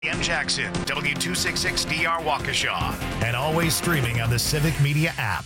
M. Jackson, W266DR Waukesha, and always streaming on the Civic Media app.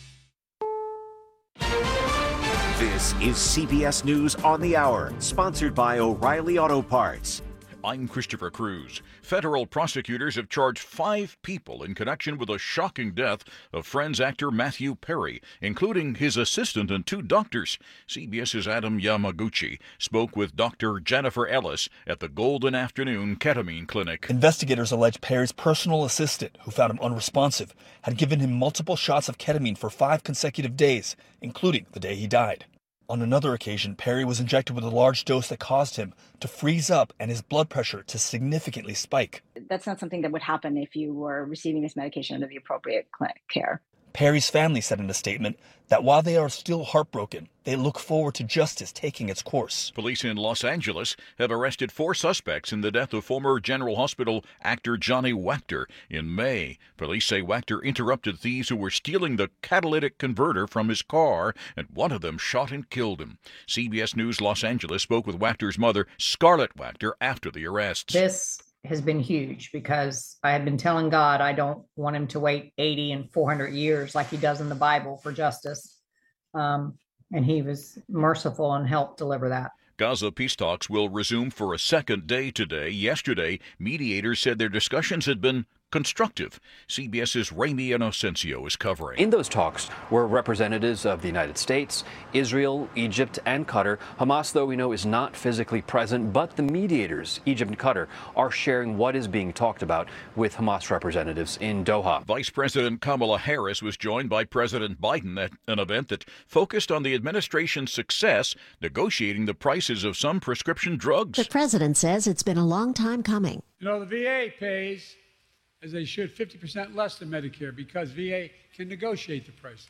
This is CBS News on the Hour, sponsored by O'Reilly Auto Parts. I'm Christopher Cruz. Federal prosecutors have charged 5 people in connection with the shocking death of Friends actor Matthew Perry, including his assistant and 2 doctors. CBS's Adam Yamaguchi spoke with Dr. Jennifer Ellis at the Golden Afternoon Ketamine Clinic. Investigators allege Perry's personal assistant, who found him unresponsive, had given him multiple shots of ketamine for 5 consecutive days, including the day he died. On another occasion, Perry was injected with a large dose that caused him to freeze up and his blood pressure to significantly spike. That's not something that would happen if you were receiving this medication under the appropriate clinic care. Perry's family said in a statement that while they are still heartbroken, they look forward to justice taking its course. Police in Los Angeles have arrested 4 suspects in the death of former General Hospital actor Johnny Wachter in May. Police say Wachter interrupted thieves who were stealing the catalytic converter from his car, and one of them shot and killed him. CBS News Los Angeles spoke with Wachter's mother, Scarlett Wachter, after the arrests. This has been huge because I have been telling God I don't want him to wait 80 and 400 years like he does in the Bible for justice. And he was merciful and helped deliver that. Gaza peace talks will resume for a second day today. Yesterday, mediators said their discussions had been constructive. CBS's Ramy Inocencio is covering. In those talks were representatives of the United States, Israel, Egypt, and Qatar. Hamas, though, we know, is not physically present, but the mediators, Egypt and Qatar, are sharing what is being talked about with Hamas representatives in Doha. Vice President Kamala Harris was joined by President Biden at an event that focused on the administration's success negotiating the prices of some prescription drugs. The president says it's been a long time coming. You know, the VA pays, as they should, 50% less than Medicare because VA can negotiate the prices.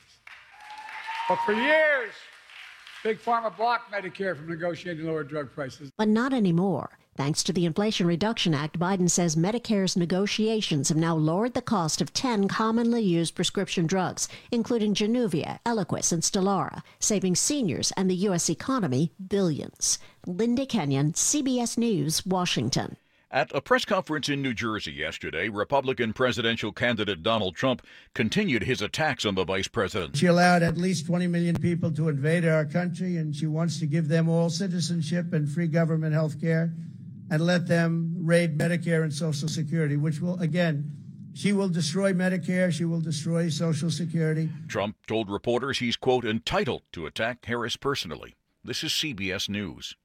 But for years, Big Pharma blocked Medicare from negotiating lower drug prices. But not anymore. Thanks to the Inflation Reduction Act, Biden says Medicare's negotiations have now lowered the cost of 10 commonly used prescription drugs, including Januvia, Eliquis, and Stelara, saving seniors and the U.S. economy billions. Linda Kenyon, CBS News, Washington. At a press conference in New Jersey yesterday, Republican presidential candidate Donald Trump continued his attacks on the vice president. She allowed at least 20 million people to invade our country, and she wants to give them all citizenship and free government health care and let them raid Medicare and Social Security, which will, again, she will destroy Medicare, she will destroy Social Security. Trump told reporters he's, quote, entitled to attack Harris personally. This is CBS News.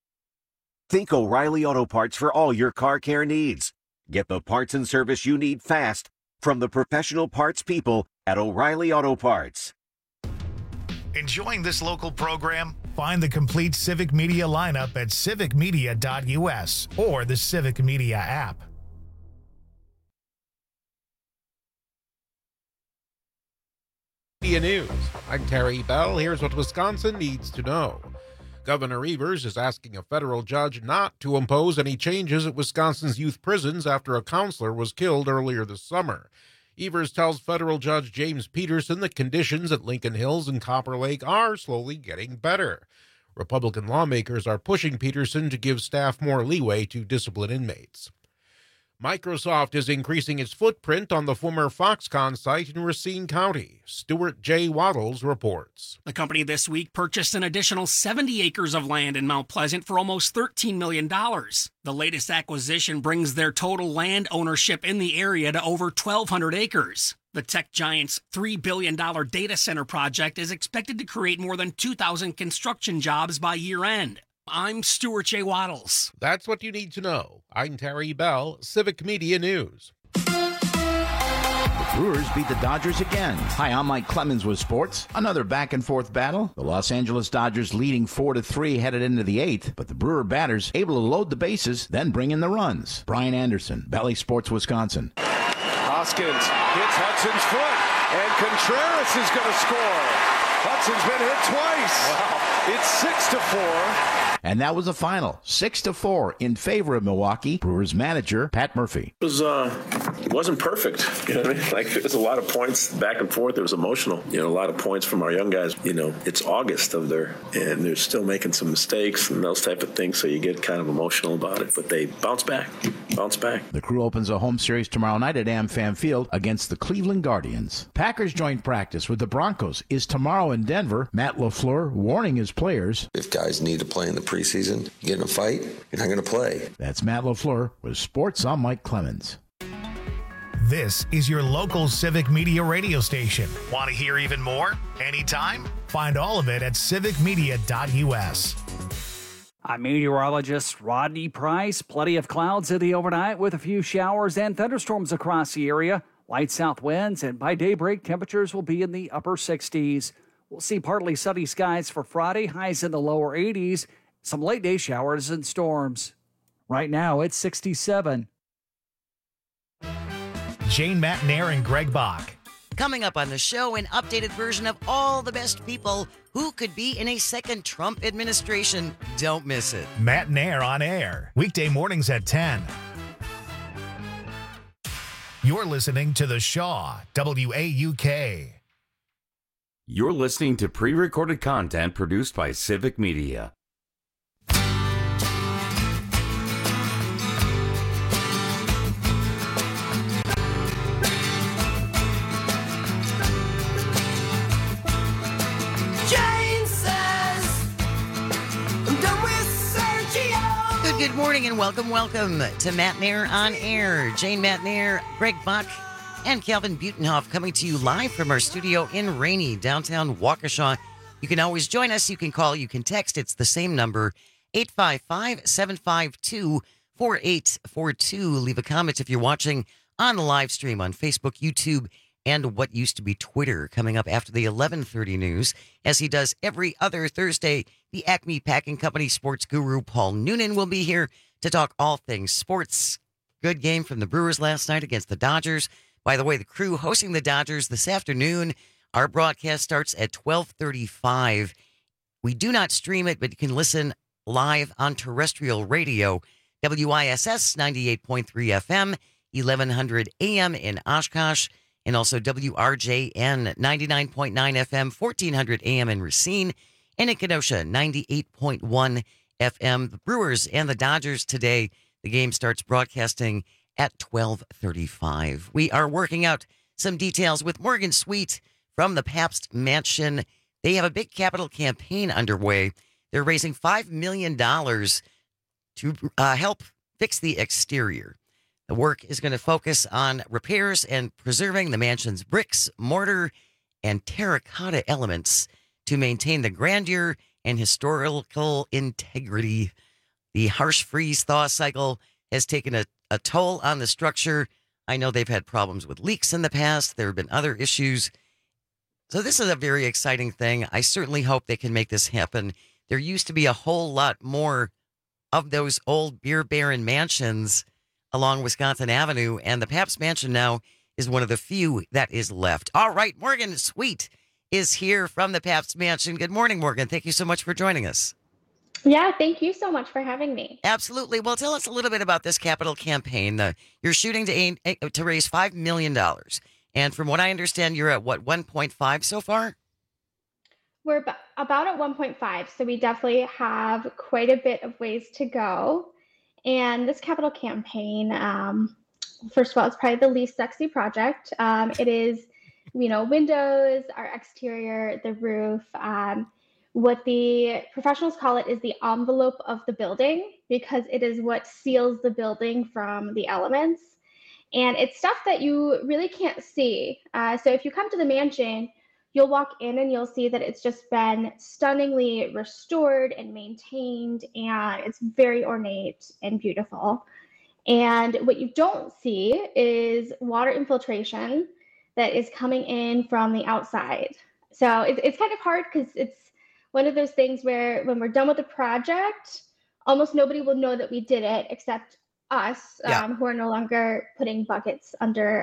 Think O'Reilly Auto Parts for all your car care needs. Get the parts and service you need fast from the professional parts people at O'Reilly Auto Parts. Enjoying this local program? Find the complete Civic Media lineup at civicmedia.us or the Civic Media app. Media News. I'm Terry Bell. Here's what Wisconsin needs to know. Governor Evers is asking a federal judge not to impose any changes at Wisconsin's youth prisons after a counselor was killed earlier this summer. Evers tells federal judge James Peterson that conditions at Lincoln Hills and Copper Lake are slowly getting better. Republican lawmakers are pushing Peterson to give staff more leeway to discipline inmates. Microsoft is increasing its footprint on the former Foxconn site in Racine County. Stuart J. Waddles reports. The company this week purchased an additional 70 acres of land in Mount Pleasant for almost $13 million. The latest acquisition brings their total land ownership in the area to over 1,200 acres. The tech giant's $3 billion data center project is expected to create more than 2,000 construction jobs by year-end. I'm Stuart J. Waddles. That's what you need to know. I'm Terry Bell, Civic Media News. The Brewers beat the Dodgers again. Hi, I'm Mike Clemens with sports. Another back-and-forth battle. The Los Angeles Dodgers leading 4-3 headed into the 8th, but the Brewer batters able to load the bases, then bring in the runs. Brian Anderson, Bally Sports, Wisconsin. Hoskins hits Hudson's foot, and Contreras is going to score. Hudson's been hit twice. Wow. It's 6-4. And that was the final, 6-4 in favor of Milwaukee. Brewers manager Pat Murphy. It wasn't perfect. You know what I mean? Like, there was a lot of points back and forth. It was emotional. You know, a lot of points from our young guys. You know, it's August and they're still making some mistakes and those type of things. So you get kind of emotional about it, but they bounce back. bounce back. The Crew opens a home series tomorrow night at AmFam Field against the Cleveland Guardians. Packers joint practice with the Broncos is tomorrow in Denver. Matt LaFleur warning his players. If guys need to play in the preseason, get in a fight, you're not going to play. That's Matt LaFleur with Sports. I'm Mike Clemens. This is your local Civic Media radio station. Want to hear even more? Anytime? Find all of it at civicmedia.us. I'm meteorologist Rodney Price. Plenty of clouds in the overnight with a few showers and thunderstorms across the area. Light south winds, and by daybreak, temperatures will be in the upper 60s. We'll see partly sunny skies for Friday, highs in the lower 80s. Some late day showers and storms. Right now, it's 67. Jane Matnair and Greg Bach. Coming up on the show, an updated version of all the best people who could be in a second Trump administration. Don't miss it. Matnair on air. Weekday mornings at 10. You're listening to The Shaw, WAUK. You're listening to pre-recorded content produced by Civic Media. Good morning and welcome to Matnair on Air. Jane Matnair, Greg Bach, and Calvin Butenhoff coming to you live from our studio in rainy downtown Waukesha. You can always join us. You can call, you can text. It's the same number, 855-752-4842. Leave a comment if you're watching on the live stream on Facebook, YouTube, and what used to be Twitter. Coming up after the 11:30 news, as he does every other Thursday, the Acme Packing Company sports guru Paul Noonan will be here to talk all things sports. Good game from the Brewers last night against the Dodgers. By the way, the Crew hosting the Dodgers this afternoon. Our broadcast starts at 12:35. We do not stream it, but you can listen live on terrestrial radio. WISS 98.3 FM, 1100 AM in Oshkosh, and also WRJN 99.9 FM, 1400 AM in Racine, and in Kenosha 98.1 FM. The Brewers and the Dodgers today. The game starts broadcasting at 12:35. We are working out some details with Morgan Sweet from the Pabst Mansion. They have a big capital campaign underway. They're raising $5 million to help fix the exterior. The work is going to focus on repairs and preserving the mansion's bricks, mortar, and terracotta elements to maintain the grandeur and historical integrity. The harsh freeze-thaw cycle has taken a toll on the structure. I know they've had problems with leaks in the past. There have been other issues. So this is a very exciting thing. I certainly hope they can make this happen. There used to be a whole lot more of those old beer baron mansions along Wisconsin Avenue, and the Pabst Mansion now is one of the few that is left. All right, Morgan Sweet is here from the Pabst Mansion. Good morning, Morgan. Thank you so much for joining us. Yeah, thank you so much for having me. Absolutely. Well, tell us a little bit about this capital campaign. You're shooting to raise $5 million. And from what I understand, you're at, 1.5 so far? We're about at 1.5, so we definitely have quite a bit of ways to go. And this capital campaign, first of all, it's probably the least sexy project. It is, windows, our exterior, the roof. What the professionals call it is the envelope of the building, because it is what seals the building from the elements. And it's stuff that you really can't see. So if you come to the mansion, you'll walk in and you'll see that it's just been stunningly restored and maintained, and it's very ornate and beautiful. And what you don't see is water infiltration that is coming in from the outside. So it's kind of hard because it's one of those things where when we're done with the project, almost nobody will know that we did it except us, who are no longer putting buckets under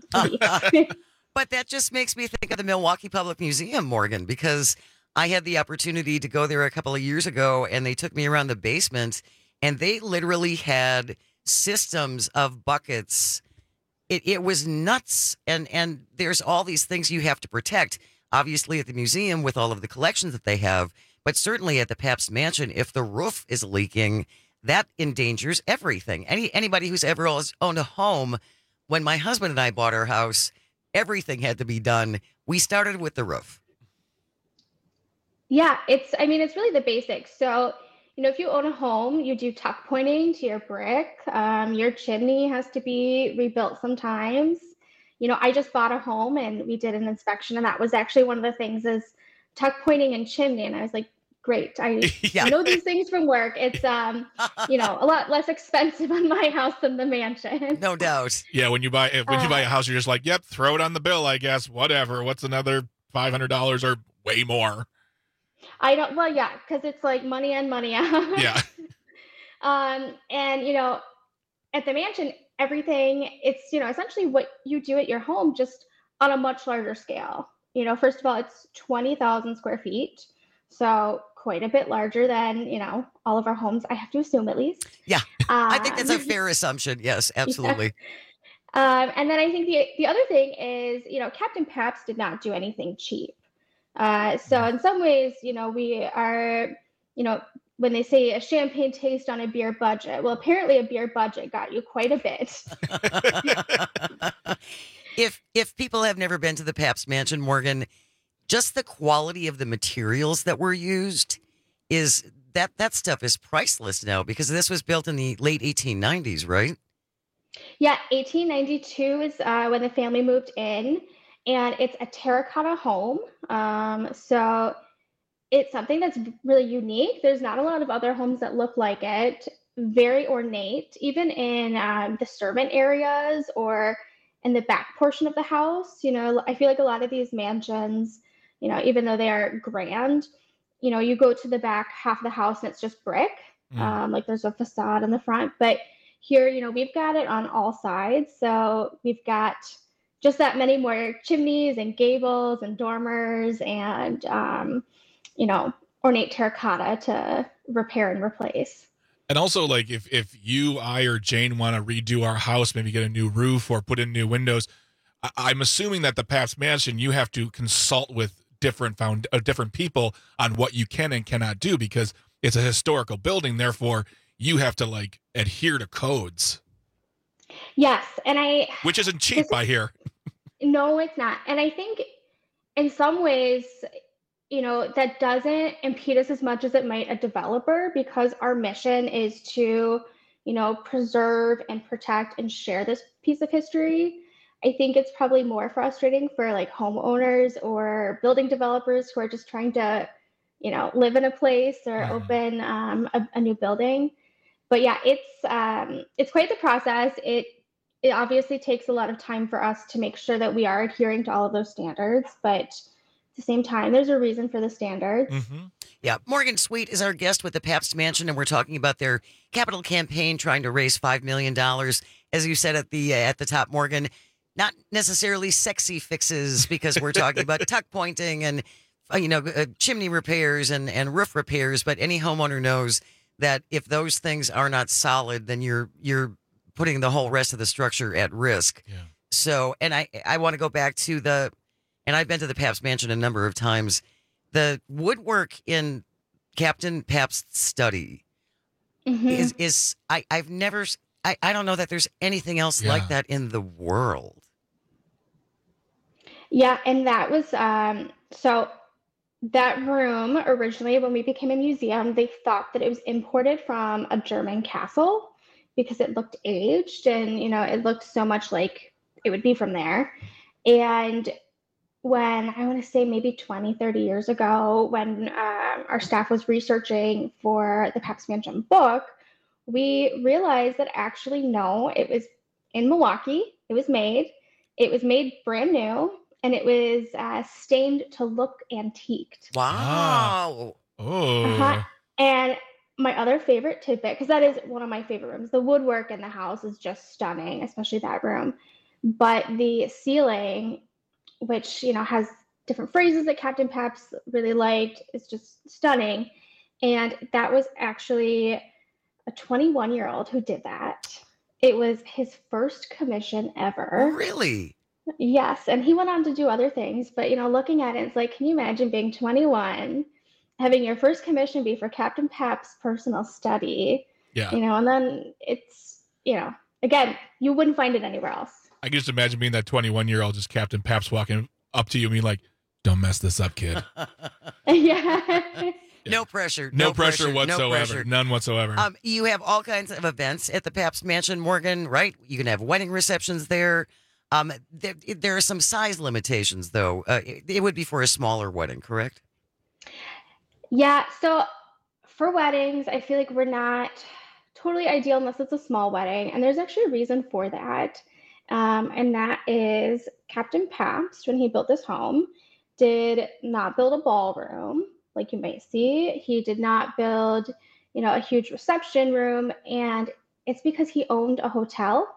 the But that just makes me think of the Milwaukee Public Museum, Morgan, because I had the opportunity to go there a couple of years ago, and they took me around the basement, and they literally had systems of buckets. It was nuts, and there's all these things you have to protect, obviously at the museum with all of the collections that they have, but certainly at the Pabst Mansion, if the roof is leaking, that endangers everything. Anybody who's ever owned a home, when my husband and I bought our house, everything had to be done. We started with the roof. Yeah, it's really the basics. So, if you own a home, you do tuck pointing to your brick. Your chimney has to be rebuilt sometimes. I just bought a home and we did an inspection, and that was actually one of the things is tuck pointing and chimney. And I was like, great. I know these things from work. It's, a lot less expensive on my house than the mansion. No doubt. Yeah. When you buy a house, you're just like, yep, throw it on the bill, I guess, whatever. What's another $500 or way more? I don't, well, yeah, because it's like money in, money out. Yeah. And, at the mansion, everything, it's, essentially what you do at your home, just on a much larger scale. First of all, it's 20,000 square feet. So quite a bit larger than, all of our homes, I have to assume at least. Yeah. I think that's a fair assumption. Yes, absolutely. Yeah. And then I think the other thing is, Captain Pabst did not do anything cheap. So in some ways, we are, when they say a champagne taste on a beer budget, well, apparently a beer budget got you quite a bit. If people have never been to the Pabst Mansion, Morgan, just the quality of the materials that were used is that stuff is priceless now, because this was built in the late 1890s, right? Yeah, 1892 is when the family moved in. And it's a terracotta home. So it's something that's really unique. There's not a lot of other homes that look like it. Very ornate, even in the servant areas or in the back portion of the house. I feel like a lot of these mansions, even though they are grand, you go to the back half of the house and it's just brick. Like there's a facade in the front. But here, we've got it on all sides. So we've got just that many more chimneys and gables and dormers and, ornate terracotta to repair and replace. And also, like, if you, I, or Jane want to redo our house, maybe get a new roof or put in new windows, I'm assuming that the Pabst Mansion, you have to consult with different people on what you can and cannot do, because it's a historical building. Therefore, you have to, like, adhere to codes. Yes, which isn't cheap, I hear. No, it's not. And I think in some ways, that doesn't impede us as much as it might a developer, because our mission is to, preserve and protect and share this piece of history. I think it's probably more frustrating for like homeowners or building developers who are just trying to, live in a place or open a new building. But yeah, it's quite the process. It obviously takes a lot of time for us to make sure that we are adhering to all of those standards, but at the same time, there's a reason for the standards. Mm-hmm. Yeah. Morgan Sweet is our guest with the Pabst Mansion, and we're talking about their capital campaign trying to raise $5 million. As you said at the top, Morgan, not necessarily sexy fixes, because we're talking about tuck pointing and, chimney repairs and roof repairs, but any homeowner knows that if those things are not solid, then you're putting the whole rest of the structure at risk. Yeah. So, and I want to go back to and I've been to the Pabst Mansion a number of times. The woodwork in Captain Pabst's study is I've never, I don't know that there's anything else like that in the world. Yeah, and that was, so that room originally, when we became a museum, they thought that it was imported from a German castle because it looked aged and, it looked so much like it would be from there. And when I want to say maybe 20, 30 years ago, when our staff was researching for the Pabst Mansion book, we realized that actually, no, it was in Milwaukee. It was made brand new, and it was stained to look antiqued. Wow. Oh. And my other favorite tidbit, because that is one of my favorite rooms, the woodwork in the house is just stunning, especially that room. But the ceiling, which, has different phrases that Captain Pabst really liked, is just stunning. And that was actually a 21-year-old who did that. It was his first commission ever. Really? Yes. And he went on to do other things. But, looking at it, it's like, can you imagine being 21, having your first commission be for Captain Pabst's personal study? Yeah. And then it's, again, you wouldn't find it anywhere else. I can just imagine being that 21-year-old, just Captain Pabst walking up to you and being like, don't mess this up, kid. Yeah. No pressure. No pressure whatsoever. No pressure. None whatsoever. You have all kinds of events at the Pabst Mansion, Morgan, right? You can have wedding receptions there. There are some size limitations, though. It would be for a smaller wedding, correct? Yeah. So for weddings, I feel like we're not totally ideal unless it's a small wedding. And there's actually a reason for that. And that is Captain Pabst, when he built this home, did not build a ballroom like you might see. He did not build, a huge reception room. And it's because he owned a hotel.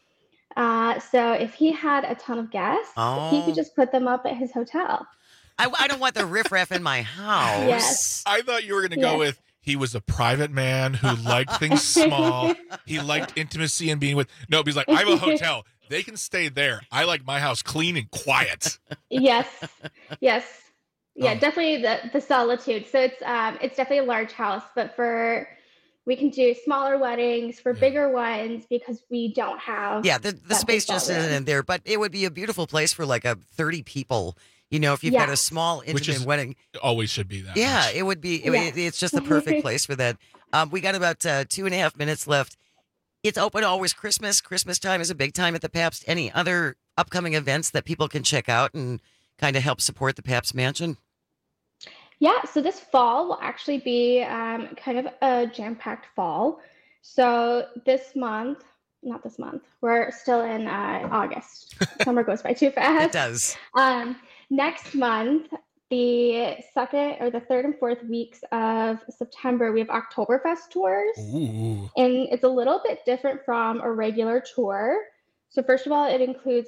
So if he had a ton of guests, he could just put them up at his hotel. I don't want the riffraff in my house. Yes. I thought you were going to go with, he was a private man who liked things small. He liked intimacy and being with. No, he's like, I have a hotel. They can stay there. I like my house clean and quiet. Yes. Yeah, definitely the solitude. So it's definitely a large house, but we can do smaller weddings for bigger ones because we don't have. Yeah, the space just isn't in there, but it would be a beautiful place for like 30 people. If you've got a small intimate wedding. Always should be that. Yeah, much. it would be. It's just the perfect place for that. We got about 2.5 minutes left. It's open always Christmas. Christmas time is a big time at the Pabst. Any other upcoming events that people can check out and kind of help support the Pabst Mansion? Yeah, so this fall will actually be kind of a jam-packed fall. So not this month, we're still in August. Summer goes by too fast. It does. Next month, the 2nd or the 3rd and 4th weeks of September, we have Oktoberfest tours. Ooh. And it's a little bit different from a regular tour. So first of all, it includes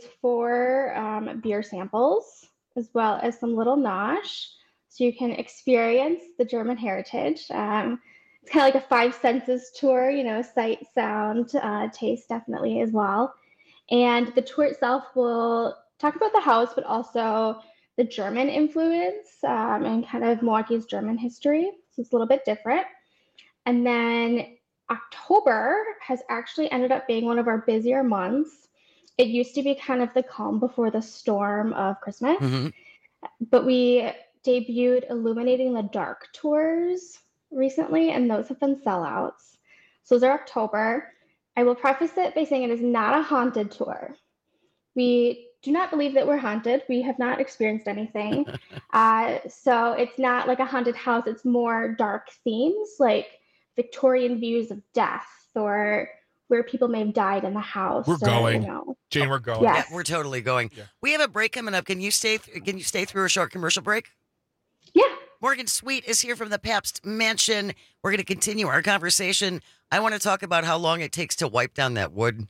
4 beer samples, as well as some little nosh. So you can experience the German heritage. It's kind of like a 5 senses tour, sight, sound, taste definitely as well. And the tour itself will talk about the house, but also the German influence and kind of Milwaukee's German history. So it's a little bit different. And then October has actually ended up being one of our busier months. It used to be kind of the calm before the storm of Christmas, but we debuted Illuminating the Dark tours recently, and those have been sellouts. So those are October. I will preface it by saying it is not a haunted tour. We do not believe that we're haunted. We have not experienced anything. So it's not like a haunted house. It's more dark themes, like Victorian views of death or where people may have died in the house. We're going. Jane, we're going. Yes. Yeah, we're totally going. Yeah. We have a break coming up. Can you stay through a short commercial break? Yeah. Morgan Sweet is here from the Pabst Mansion. We're going to continue our conversation. I want to talk about how long it takes to wipe down that wood.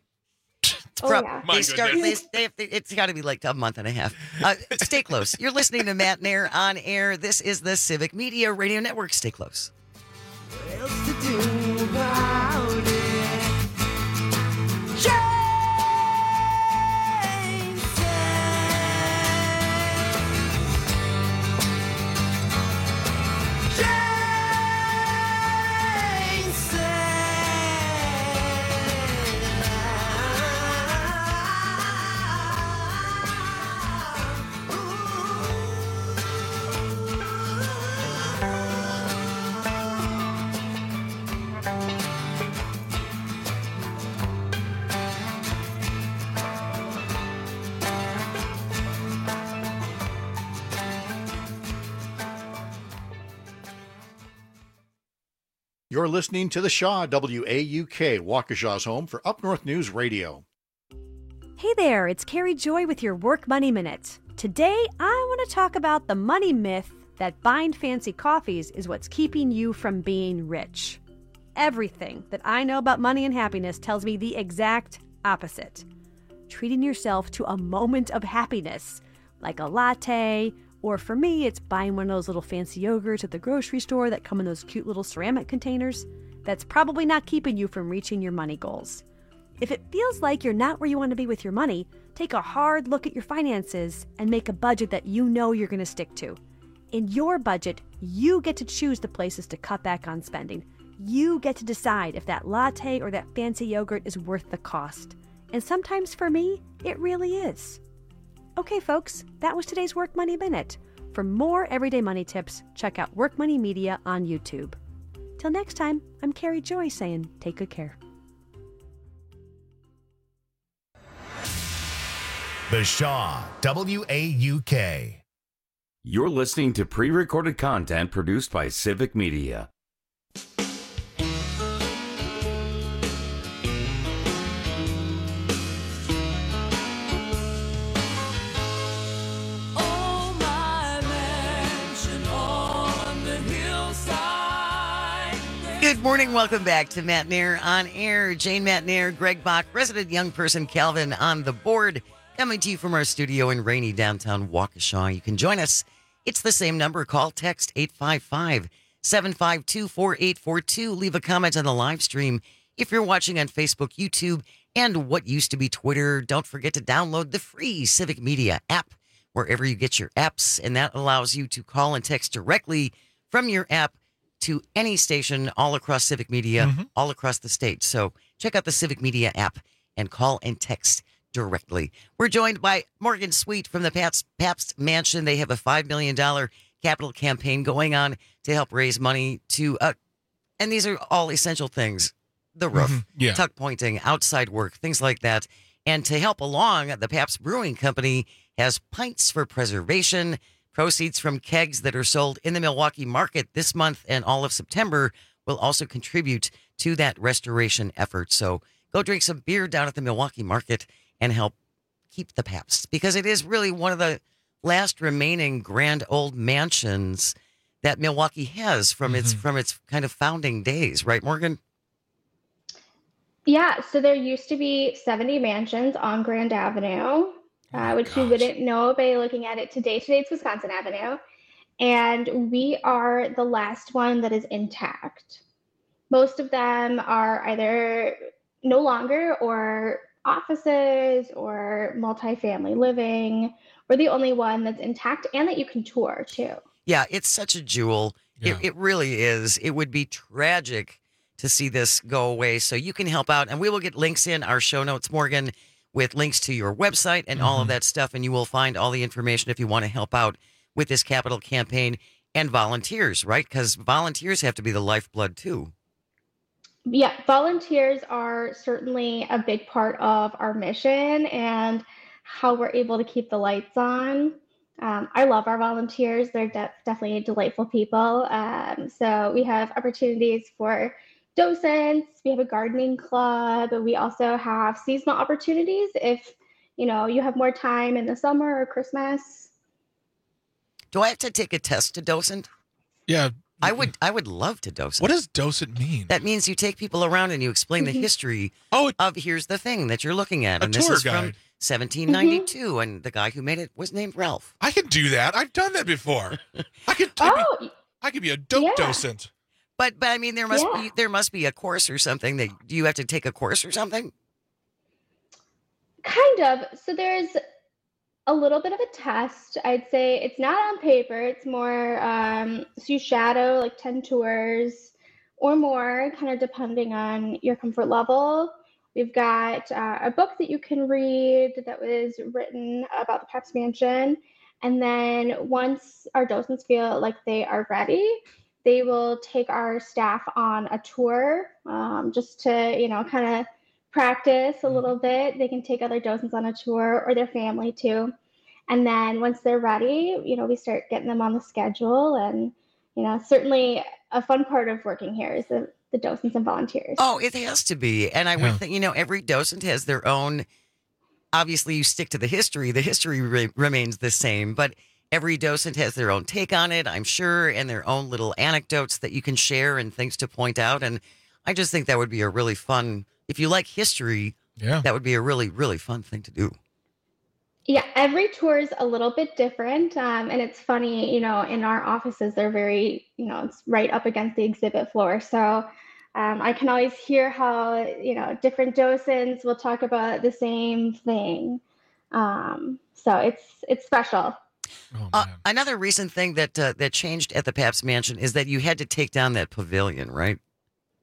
It's got to be like a month and a half. Stay close. You're listening to Matt Nair on air. This is the Civic Media Radio Network. Stay close. What else to do about it? You're listening to the Shaw WAUK, Waukesha's home for Up North News Radio. Hey there, it's Carrie Joy with your Work Money Minute. Today, I want to talk about the money myth that buying fancy coffees is what's keeping you from being rich. Everything that I know about money and happiness tells me the exact opposite. Treating yourself to a moment of happiness, like a latte, or for me, it's buying one of those little fancy yogurts at the grocery store that come in those cute little ceramic containers. That's probably not keeping you from reaching your money goals. If it feels like you're not where you want to be with your money, take a hard look at your finances and make a budget that you know you're going to stick to. In your budget, you get to choose the places to cut back on spending. You get to decide if that latte or that fancy yogurt is worth the cost. And sometimes for me, it really is. Okay, folks, that was today's Work Money Minute. For more everyday money tips, check out Work Money Media on YouTube. Till next time, I'm Carrie Joy saying take good care. The Shaw, WAUK. You're listening to pre-recorded content produced by Civic Media. Good morning. Welcome back to Matt Nair on Air. Jane Matt Nair, Greg Bach, resident young person Calvin on the board, coming to you from our studio in rainy downtown Waukesha. You can join us. It's the same number. Call, text 855-752-4842. Leave a comment on the live stream if you're watching on Facebook, YouTube, and what used to be Twitter. Don't forget to download the free Civic Media app wherever you get your apps, and that allows you to call and text directly from your app to any station all across Civic Media, all across the state. So check out the Civic Media app and call and text directly. We're joined by Morgan Sweet from the Pabst Mansion. They have a $5 million capital campaign going on to help raise money to, and these are all essential things, the roof, tuck pointing, outside work, things like that. And to help along, the Pabst Brewing Company has Pints for Preservation. Proceeds from kegs that are sold in the Milwaukee market this month and all of September will also contribute to that restoration effort. So go drink some beer down at the Milwaukee market and help keep the Pabst, because it is really one of the last remaining grand old mansions that Milwaukee has from its kind of founding days, right, Morgan? Yeah, so there used to be 70 mansions on Grand Avenue. Which you wouldn't know by looking at it today. Today it's Wisconsin Avenue. And we are the last one that is intact. Most of them are either no longer or offices or multifamily living. We're the only one that's intact and that you can tour too. Yeah, it's such a jewel. Yeah. It really is. It would be tragic to see this go away. So you can help out. And we will get links in our show notes, Morgan, with links to your website and all of that stuff. And you will find all the information if you want to help out with this capital campaign, and volunteers, right? Because volunteers have to be the lifeblood too. Yeah, volunteers are certainly a big part of our mission and how we're able to keep the lights on. I love our volunteers. They're definitely delightful people. So we have opportunities for docents, we have a gardening club, and we also have seasonal opportunities if, you have more time in the summer or Christmas. Do I have to take a test to docent? Yeah. I would love to docent. What does docent mean? That means you take people around and you explain the history of here's the thing that you're looking at. And this is from 1792, and the guy who made it was named Ralph. I can do that. I've done that before. I could be a dope docent. But I mean, there must be a course or something. Do you have to take a course or something? Kind of. So there's a little bit of a test. I'd say it's not on paper. It's more so you shadow like 10 tours or more, kind of depending on your comfort level. We've got a book that you can read that was written about the Pabst Mansion. And then once our docents feel like they are ready, they will take our staff on a tour just to, kind of practice a little bit. They can take other docents on a tour or their family too. And then once they're ready, we start getting them on the schedule. And, certainly a fun part of working here is the docents and volunteers. Oh, it has to be. And I would think, every docent has their own, obviously you stick to the history. The history remains the same, but every docent has their own take on it, I'm sure, and their own little anecdotes that you can share and things to point out. And I just think that would be a really fun, if you like history, that would be a really, really fun thing to do. Yeah, every tour is a little bit different. And it's funny, in our offices, they're very, it's right up against the exhibit floor. So I can always hear how, different docents will talk about the same thing. So it's special. Another recent thing that changed at the Pabst Mansion is that you had to take down that pavilion, right?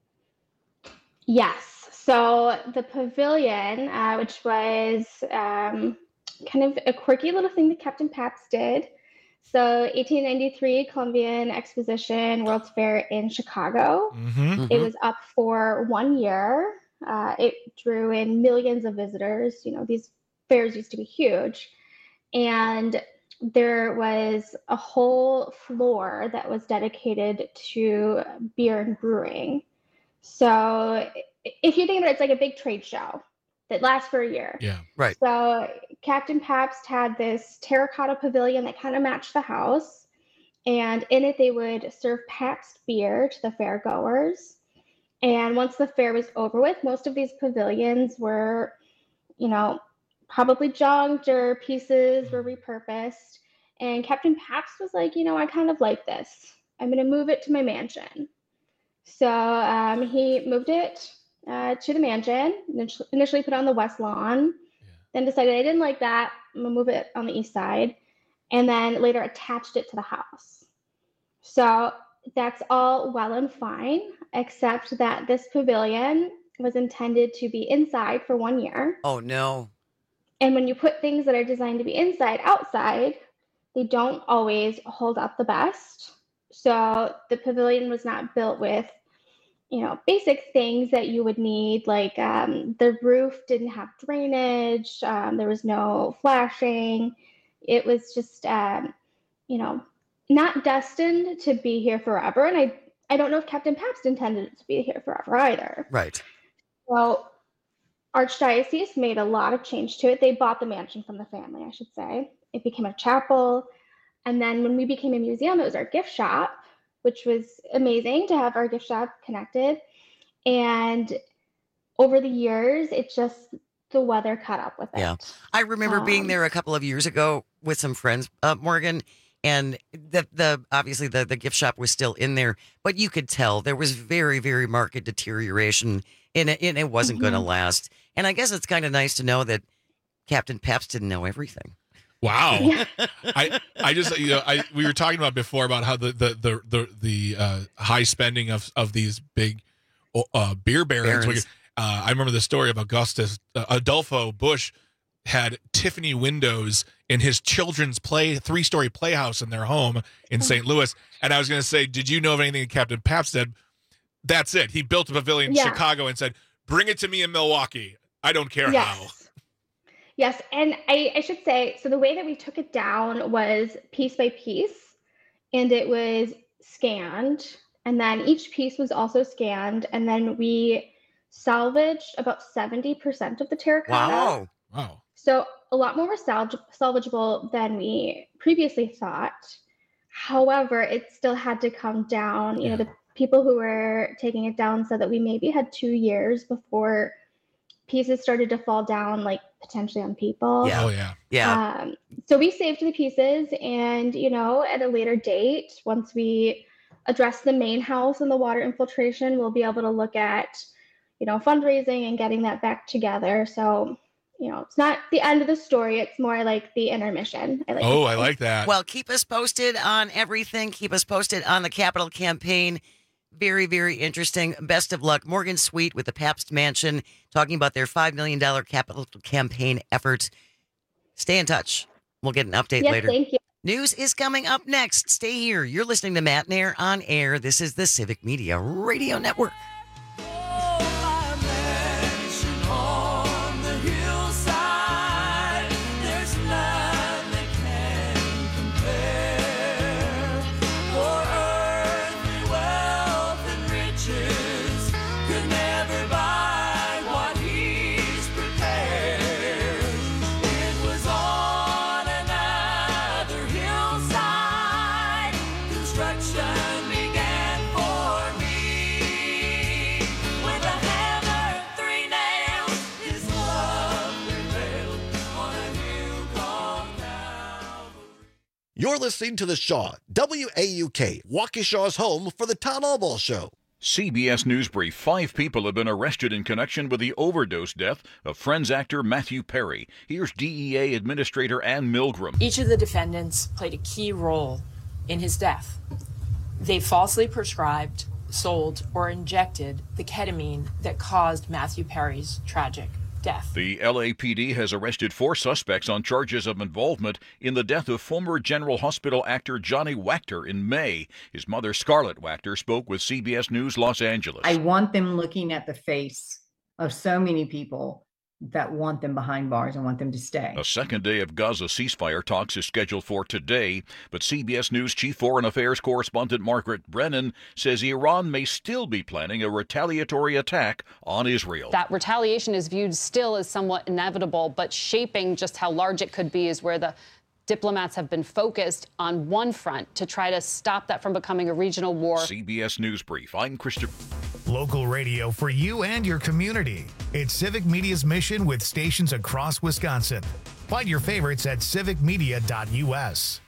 Yes. So the pavilion, which was kind of a quirky little thing that Captain Pabst did. So 1893 Columbian Exposition World's Fair in Chicago. It was up for 1 year. It drew in millions of visitors. You know, these fairs used to be huge. And there was a whole floor that was dedicated to beer and brewing. So if you think about it, it's like a big trade show that lasts for a year. Yeah, right. So Captain Pabst had this terracotta pavilion that kind of matched the house. And in it, they would serve Pabst beer to the fair goers. And once the fair was over with, most of these pavilions were, you know, probably junked or pieces were repurposed. And Captain Pabst was like, you know, I kind of like this. I'm going to move it to my mansion. So he moved it to the mansion, initially put it on the west lawn, then decided I didn't like that. I'm going to move it on the east side, and then later attached it to the house. So that's all well and fine, except that this pavilion was intended to be inside for 1 year. Oh, no. And when you put things that are designed to be inside outside, they don't always hold up the best. So the pavilion was not built with, you know, basic things that you would need, like the roof didn't have drainage, there was no flashing. It was just, you know, not destined to be here forever. And I don't know if Captain Pabst intended it to be here forever either. Right. Well, Archdiocese made a lot of change to it. They bought the mansion from the family, I should say. It became a chapel. And then when we became a museum, it was our gift shop, which was amazing to have our gift shop connected. And over the years, the weather caught up with it. Yeah. I remember being there a couple of years ago with some friends, Morgan, and obviously the gift shop was still in there, but you could tell there was very, very marked deterioration in it, and it wasn't going to last. And I guess it's kind of nice to know that Captain Pabst didn't know everything. Wow. I just, you know, we were talking about before about how the high spending of these big beer barons. I remember the story of Adolfo Busch had Tiffany windows in his children's 3-story playhouse in their home in St. Louis. And I was going to say, did you know of anything that Captain Pabst did? That's it. He built a pavilion in Chicago and said, bring it to me in Milwaukee. I don't care how. Yes, and I should say, so the way that we took it down was piece by piece, and it was scanned, and then each piece was also scanned, and then we salvaged about 70% of the terracotta. Wow. So a lot more salvageable than we previously thought. However, it still had to come down. You know, the people who were taking it down said that we maybe had 2 years before pieces started to fall down, like potentially on people. So we saved the pieces, and, you know, at a later date, once we address the main house and the water infiltration, we'll be able to look at, you know, fundraising and getting that back together. So, you know, it's not the end of the story. It's more like the intermission. I like that. Well, keep us posted on everything. Keep us posted on the Capitol campaign. Very, very interesting. Best of luck. Morgan Sweet with the Pabst Mansion talking about their $5 million Capitol campaign efforts. Stay in touch. We'll get an update later. Thank you. News is coming up next. Stay here. You're listening to Matt Nair on air. This is the Civic Media Radio Network. You're listening to The Shaw, WAUK, Waukesha's home for the Town Hall Ball Show. CBS News Brief. 5 people have been arrested in connection with the overdose death of Friends actor Matthew Perry. Here's DEA Administrator Ann Milgram. Each of the defendants played a key role in his death. They falsely prescribed sold or injected the ketamine that caused Matthew Perry's tragic death. The LAPD has arrested 4 suspects on charges of involvement in the death of former General Hospital actor Johnny Wachter in May. His mother, Scarlett Wachter, spoke with CBS News Los Angeles. I want them looking at the face of so many people that want them behind bars and want them to stay. A second day of Gaza ceasefire talks is scheduled for today, but CBS News Chief Foreign Affairs Correspondent Margaret Brennan says Iran may still be planning a retaliatory attack on Israel. That retaliation is viewed still as somewhat inevitable, but shaping just how large it could be is where the diplomats have been focused on one front to try to stop that from becoming a regional war. CBS News Brief. I'm Christopher. Local radio for you and your community. It's Civic Media's mission with stations across Wisconsin. Find your favorites at civicmedia.us.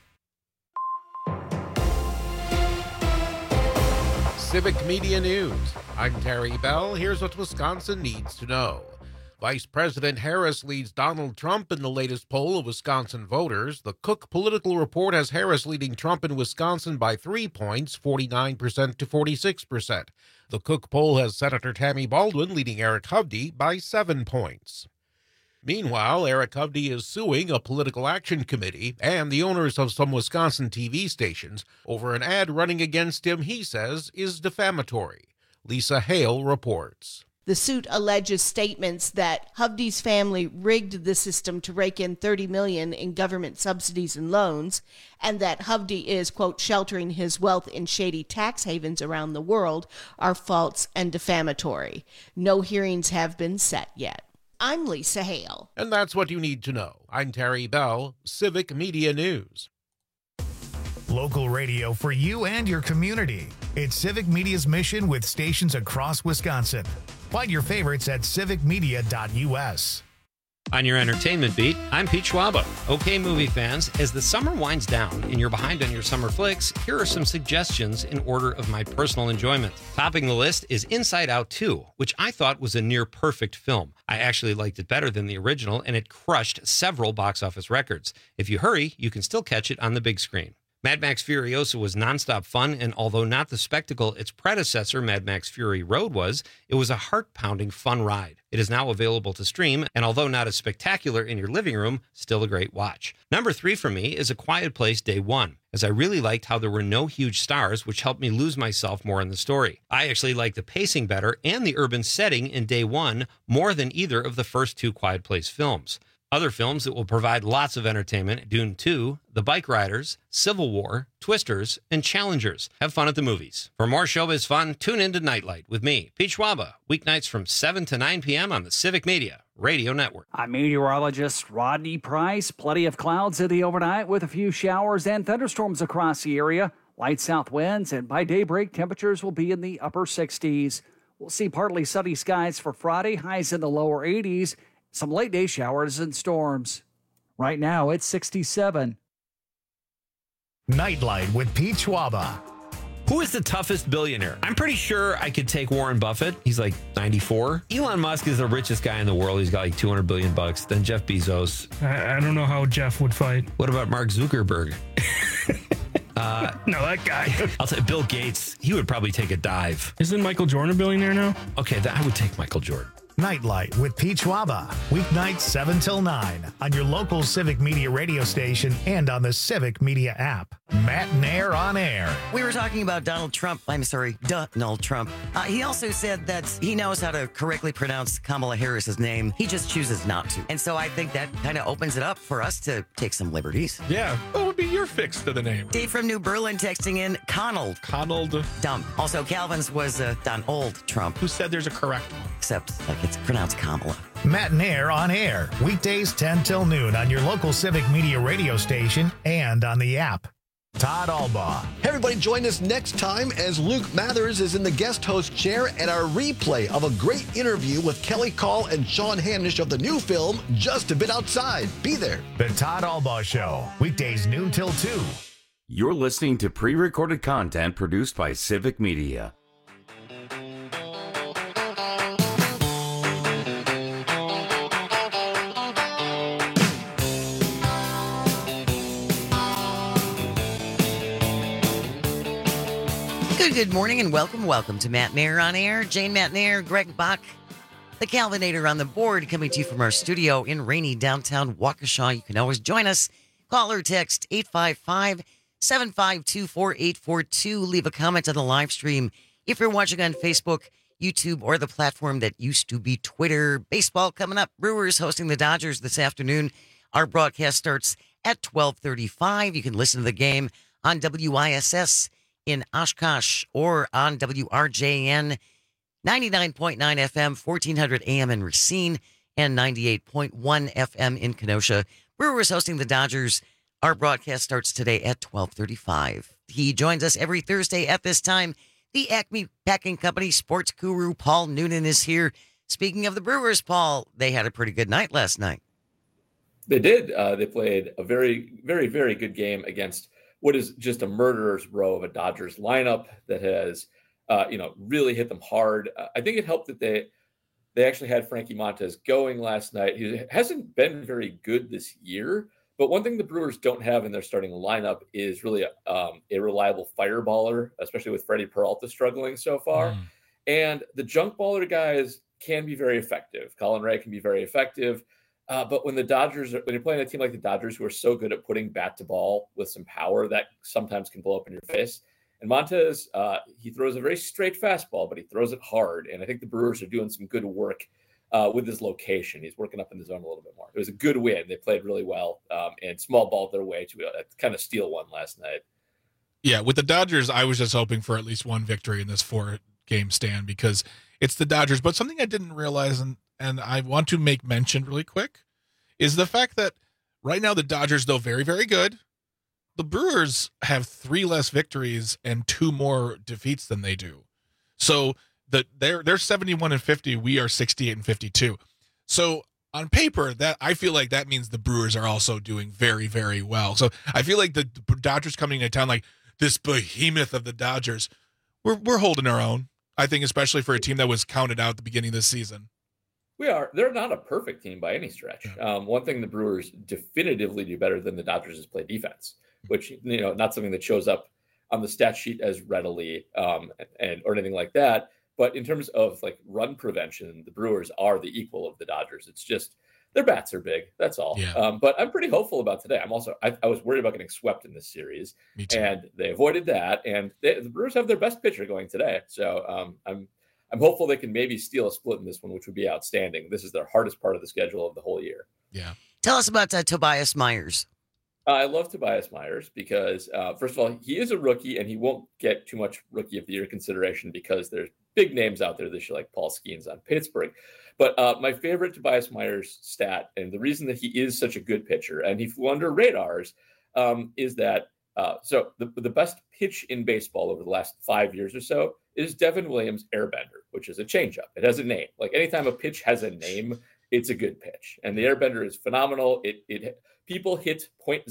Civic Media News. I'm Terry Bell. Here's what Wisconsin needs to know. Vice President Harris leads Donald Trump in the latest poll of Wisconsin voters. The Cook Political Report has Harris leading Trump in Wisconsin by 3 points, 49% to 46%. The Cook poll has Senator Tammy Baldwin leading Eric Hovde by 7 points. Meanwhile, Eric Hovde is suing a political action committee and the owners of some Wisconsin TV stations over an ad running against him he says is defamatory. Lisa Hale reports. The suit alleges statements that Hovde's family rigged the system to rake in $30 million in government subsidies and loans, and that Hovde is, quote, sheltering his wealth in shady tax havens around the world are false and defamatory. No hearings have been set yet. I'm Lisa Hale. And that's what you need to know. I'm Terry Bell, Civic Media News. Local radio for you and your community. It's Civic Media's mission with stations across Wisconsin. Find your favorites at civicmedia.us. On your entertainment beat, I'm Pete Schwaba. Okay, movie fans, as the summer winds down and you're behind on your summer flicks, here are some suggestions in order of my personal enjoyment. Topping the list is Inside Out 2, which I thought was a near-perfect film. I actually liked it better than the original, and it crushed several box office records. If you hurry, you can still catch it on the big screen. Mad Max Furiosa was nonstop fun, and although not the spectacle its predecessor, Mad Max Fury Road, was, it was a heart-pounding fun ride. It is now available to stream, and although not as spectacular in your living room, still a great watch. Number 3 for me is A Quiet Place Day One, as I really liked how there were no huge stars, which helped me lose myself more in the story. I actually liked the pacing better and the urban setting in Day One more than either of the first 2 Quiet Place films. Other films that will provide lots of entertainment: Dune 2, The Bike Riders, Civil War, Twisters, and Challengers. Have fun at the movies. For more showbiz fun, tune in to Nightlight with me, Pete Schwaba, weeknights from 7 to 9 p.m. on the Civic Media Radio Network. I'm meteorologist Rodney Price. Plenty of clouds in the overnight with a few showers and thunderstorms across the area. Light south winds, and by daybreak, temperatures will be in the upper 60s. We'll see partly sunny skies for Friday, highs in the lower 80s. Some late-day showers and storms. Right now, it's 67. Nightlight with Pete Schwaba. Who is the toughest billionaire? I'm pretty sure I could take Warren Buffett. He's like 94. Elon Musk is the richest guy in the world. He's got like $200 billion. Then Jeff Bezos. I don't know how Jeff would fight. What about Mark Zuckerberg? No, that guy. I'll say Bill Gates. He would probably take a dive. Isn't Michael Jordan a billionaire now? Okay, I would take Michael Jordan. Nightlight with Pete Schwaba. Weeknights 7 till 9 on your local Civic Media radio station and on the Civic Media app. Matt Nair on air. We were talking about Donald Trump. Donald Trump. He also said that he knows how to correctly pronounce Kamala Harris's name. He just chooses not to. And so I think that kind of opens it up for us to take some liberties. Yeah. What would be your fix to the name? Dave from New Berlin texting in Conald. Dumb. Also, Calvin's was Donald Trump. Who said there's a correct one? Except it's pronounced Kamala. Matt Nair on air. Weekdays 10 till noon on your local Civic Media radio station and on the app. Todd Albaugh. Hey, everybody, join us next time as Luke Mathers is in the guest host chair at our replay of a great interview with Kelly Call and Sean Hanish of the new film, Just a Bit Outside. Be there. The Todd Albaugh Show. Weekdays noon till 2. You're listening to pre-recorded content produced by Civic Media. Good morning and welcome to Matt Mayer on Air. Jane Matt Mayer, Greg Bach, the Calvinator on the board, coming to you from our studio in rainy downtown Waukesha. You can always join us. Call or text 855-752-4842. Leave a comment on the live stream if you're watching on Facebook, YouTube, or the platform that used to be Twitter. Baseball coming up. Brewers hosting the Dodgers this afternoon. Our broadcast starts at 12:35. You can listen to the game on WISS in Oshkosh or on WRJN 99.9 FM, 1400 AM in Racine, and 98.1 FM in Kenosha. Brewers hosting the Dodgers. Our broadcast starts today at 12:35. He joins us every Thursday at this time. The Acme Packing Company sports guru Paul Noonan is here. Speaking of the Brewers, Paul, they had a pretty good night last night. They did. They played a very, very, very good game against what is just a murderer's row of a Dodgers lineup that has, really hit them hard. I think it helped that they actually had Frankie Montas going last night. He hasn't been very good this year, but one thing the Brewers don't have in their starting lineup is really a reliable fireballer, especially with Freddie Peralta struggling so far. And the junk baller guys can be very effective. Colin Ray can be very effective. But when you're playing a team like the Dodgers, who are so good at putting bat to ball with some power, that sometimes can blow up in your face. And Montes, he throws a very straight fastball, but he throws it hard. And I think the Brewers are doing some good work with his location. He's working up in the zone a little bit more. It was a good win. They played really well and small balled their way to a kind of steal one last night. Yeah, with the Dodgers, I was just hoping for at least one victory in this 4-game stand because it's the Dodgers. But something I didn't realize, and I want to make mention really quick, is the fact that right now the Dodgers, though very, very good, the Brewers have 3 less victories and 2 more defeats than they do. So they're 71-50. We are 68-52. So on paper, that I feel like that means the Brewers are also doing very, very well. So I feel like the Dodgers coming into town, like this behemoth of the Dodgers, we're holding our own. I think, especially for a team that was counted out at the beginning of this season. We are. They're not a perfect team by any stretch. One thing the Brewers definitively do better than the Dodgers is play defense, which, not something that shows up on the stat sheet as readily or anything like that. But in terms of like run prevention, the Brewers are the equal of the Dodgers. It's just their bats are big. That's all. Yeah. But I'm pretty hopeful about today. I was worried about getting swept in this series, and they avoided that. And the Brewers have their best pitcher going today. So I'm hopeful they can maybe steal a split in this one, which would be outstanding. This is their hardest part of the schedule of the whole year. Yeah. Tell us about Tobias Myers. I love Tobias Myers because, first of all, he is a rookie and he won't get too much Rookie of the Year consideration because there's big names out there this year like Paul Skeens on Pittsburgh. But my favorite Tobias Myers stat, and the reason that he is such a good pitcher and he flew under radars, is that so the best pitch in baseball over the last 5 years or so is Devin Williams' airbender, which is a changeup. It has a name. Like anytime a pitch has a name, it's a good pitch. And the airbender is phenomenal. People hit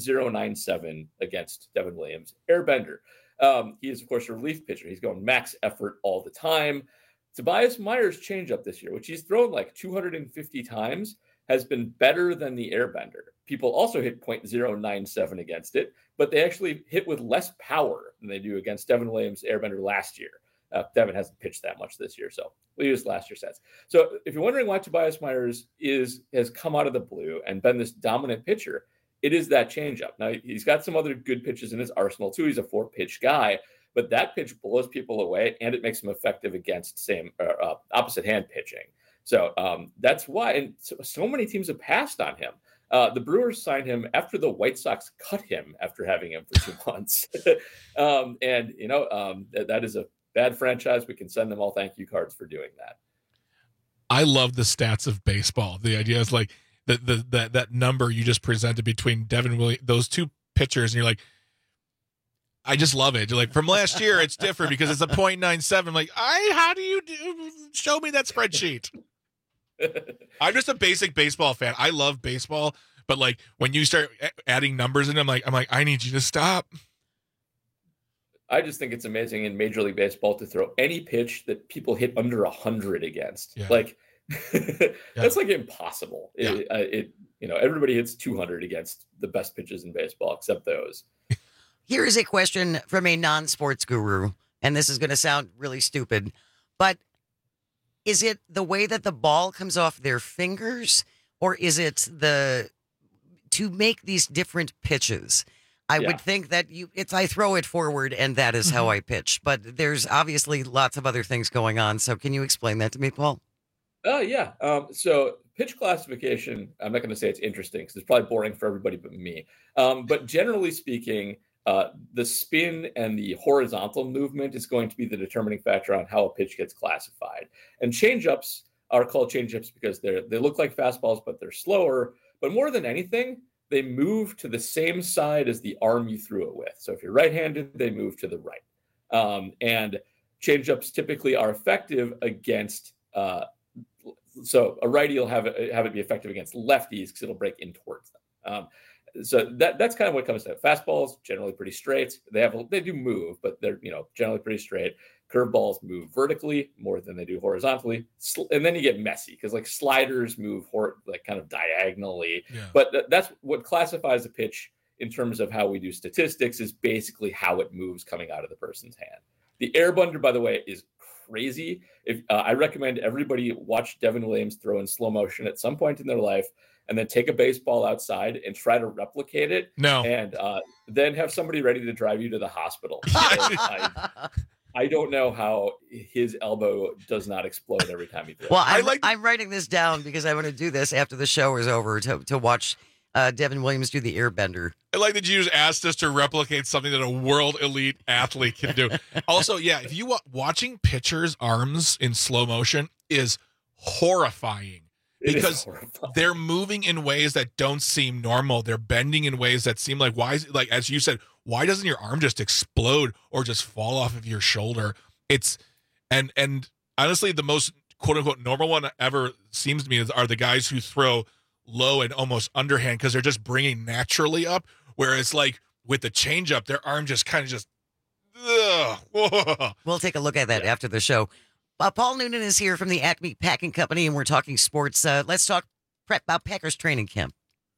.097 against Devin Williams' airbender. He is, of course, a relief pitcher. He's going max effort all the time. Tobias Myers' changeup this year, which he's thrown like 250 times, has been better than the airbender. People also hit .097 against it, but they actually hit with less power than they do against Devin Williams' airbender last year. Devin hasn't pitched that much this year, so we'll use last year's stats. So if you're wondering why Tobias Myers has come out of the blue and been this dominant pitcher, it is that changeup. Now, he's got some other good pitches in his arsenal, too. He's a 4-pitch guy, but that pitch blows people away, and it makes him effective against opposite hand pitching. So that's why, and so many teams have passed on him. The Brewers signed him after the White Sox cut him after having him for 2 months. That is a bad franchise. We can send them all thank you cards for doing that. I love the stats of baseball. The idea is like that number you just presented between Devin Williams, those 2 pitchers, and you're like, I just love it. You're like, from last year, it's different because it's a .97. Like, how do you show me that spreadsheet? I'm just a basic baseball fan. I love baseball, but like when you start adding numbers in, I'm like, I need you to stop. I just think it's amazing in Major League Baseball to throw any pitch that people hit under 100 against. Yeah. Like that's like impossible. Yeah. Everybody hits 200 against the best pitches in baseball except those. Here is a question from a non-sports guru. and this is going to sound really stupid, but is it the way that the ball comes off their fingers, or is it to make these different pitches? I would think that I throw it forward and that is how I pitch, but there's obviously lots of other things going on. So can you explain that to me, Paul? Yeah. So pitch classification, I'm not going to say it's interesting because it's probably boring for everybody but me. But generally speaking, the spin and the horizontal movement is going to be the determining factor on how a pitch gets classified. And changeups are called changeups because they look like fastballs, but they're slower. But more than anything, they move to the same side as the arm you threw it with. So if you're right-handed, they move to the right. And changeups typically are effective against. So a righty will have it be effective against lefties because it'll break in towards them. So that's kind of what comes to it. Fastballs generally pretty straight. They do move, but they're generally pretty straight. Curveballs move vertically more than they do horizontally, and then you get messy because like sliders move like kind of diagonally. Yeah. But that's what classifies a pitch in terms of how we do statistics is basically how it moves coming out of the person's hand. The air bunder, by the way, is crazy. If I recommend everybody watch Devin Williams throw in slow motion at some point in their life, and then take a baseball outside and try to replicate it. No, and then have somebody ready to drive you to the hospital. I don't know how his elbow does not explode every time he throws. Well, I'm writing this down because I want to do this after the show is over to watch Devin Williams do the airbender. I like that you just asked us to replicate something that a world elite athlete can do. Also, yeah, if you watching pitchers' arms in slow motion is horrifying because they're moving in ways that don't seem normal. They're bending in ways that seem like like as you said, why doesn't your arm just explode or just fall off of your shoulder? It's and honestly, the most quote unquote normal one ever seems to me are the guys who throw low and almost underhand because they're just bringing naturally up. Whereas like with the changeup, their arm just kind of just. We'll take a look at that after the show. Paul Noonan is here from the Acme Packing Company, and we're talking sports. Let's talk about Packers training camp.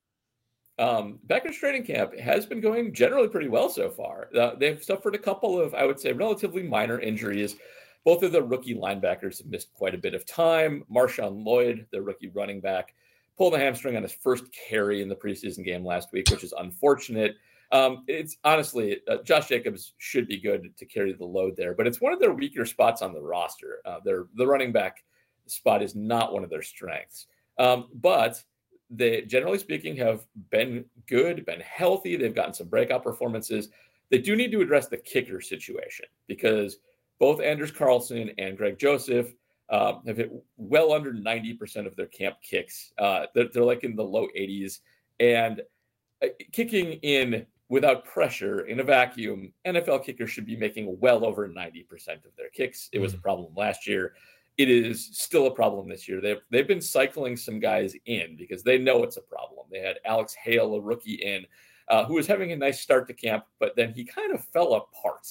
Packers training camp has been going generally pretty well so far. They've suffered a couple of, I would say, relatively minor injuries. Both of the rookie linebackers have missed quite a bit of time. Marshawn Lloyd, the rookie running back, pulled a hamstring on his first carry in the preseason game last week, which is unfortunate. It's honestly, Josh Jacobs should be good to carry the load there, but it's one of their weaker spots on the roster. The running back spot is not one of their strengths. But they, generally speaking, have been good, been healthy. They've gotten some breakout performances. They do need to address the kicker situation because both Anders Carlson and Greg Joseph have hit well under 90% of their camp kicks. They're like in the low 80s. And kicking in without pressure in a vacuum, NFL kickers should be making well over 90% of their kicks. It was a problem last year. It is still a problem this year. They've been cycling some guys in because they know it's a problem. They had Alex Hale, a rookie, in who was having a nice start to camp, but then he kind of fell apart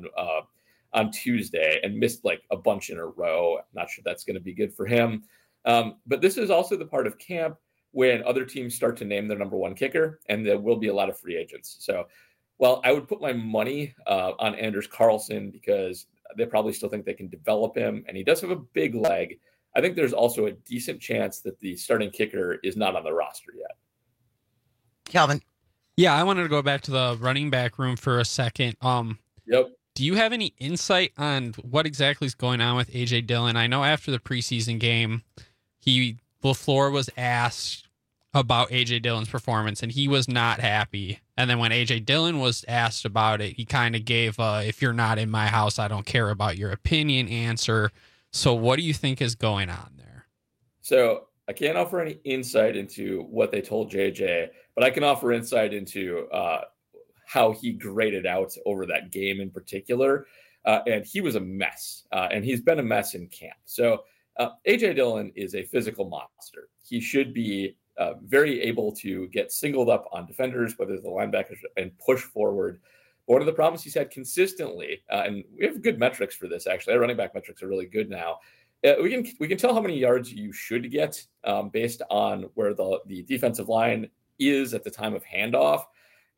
on Tuesday and missed like a bunch in a row. I'm not sure that's going to be good for him. But this is also the part of camp when other teams start to name their number one kicker, and there will be a lot of free agents. So, well, I would put my money on Anders Carlson because they probably still think they can develop him, and he does have a big leg. I think there's also a decent chance that the starting kicker is not on the roster yet. Calvin. Yeah, I wanted to go back to the running back room for a second. Yep. Do you have any insight on what exactly is going on with A.J. Dillon? I know after the preseason game, LaFleur was asked about A.J. Dillon's performance, and he was not happy. And then when A.J. Dillon was asked about it, he kind of gave if you're not in my house, I don't care about your opinion answer. So what do you think is going on there? So I can't offer any insight into what they told JJ, but I can offer insight into how he graded out over that game in particular. And he was a mess, and he's been a mess in camp. So A.J. Dillon is a physical monster. He should be very able to get singled up on defenders, whether the linebackers, and push forward. But one of the problems he's had consistently, and we have good metrics for this, actually. Our running back metrics are really good now. We can tell how many yards you should get based on where the defensive line is at the time of handoff.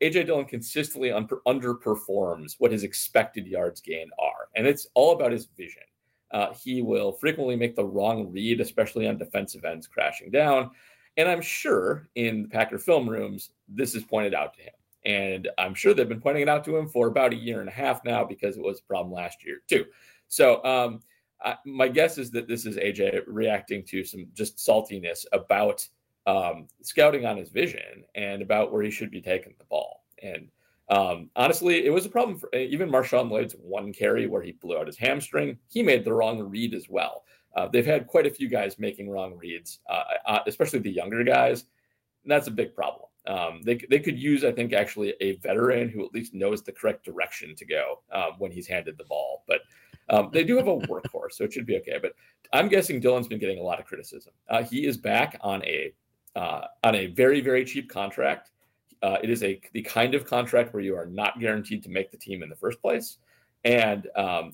A.J. Dillon consistently underperforms what his expected yards gained are, and it's all about his vision. He will frequently make the wrong read, especially on defensive ends crashing down. And I'm sure in the Packer film rooms, this is pointed out to him. And I'm sure they've been pointing it out to him for about a year and a half now, because it was a problem last year too. So my guess is that this is AJ reacting to some just saltiness about scouting on his vision and about where he should be taking the ball. And honestly, it was a problem for even Marshawn Lloyd's one carry where he blew out his hamstring. He made the wrong read as well. They've had quite a few guys making wrong reads, especially the younger guys. And that's a big problem. They could use, I think, actually a veteran who at least knows the correct direction to go when he's handed the ball. But they do have a workhorse, so it should be okay. But I'm guessing Dillon's been getting a lot of criticism. He is back on a very, very cheap contract. It is the kind of contract where you are not guaranteed to make the team in the first place. And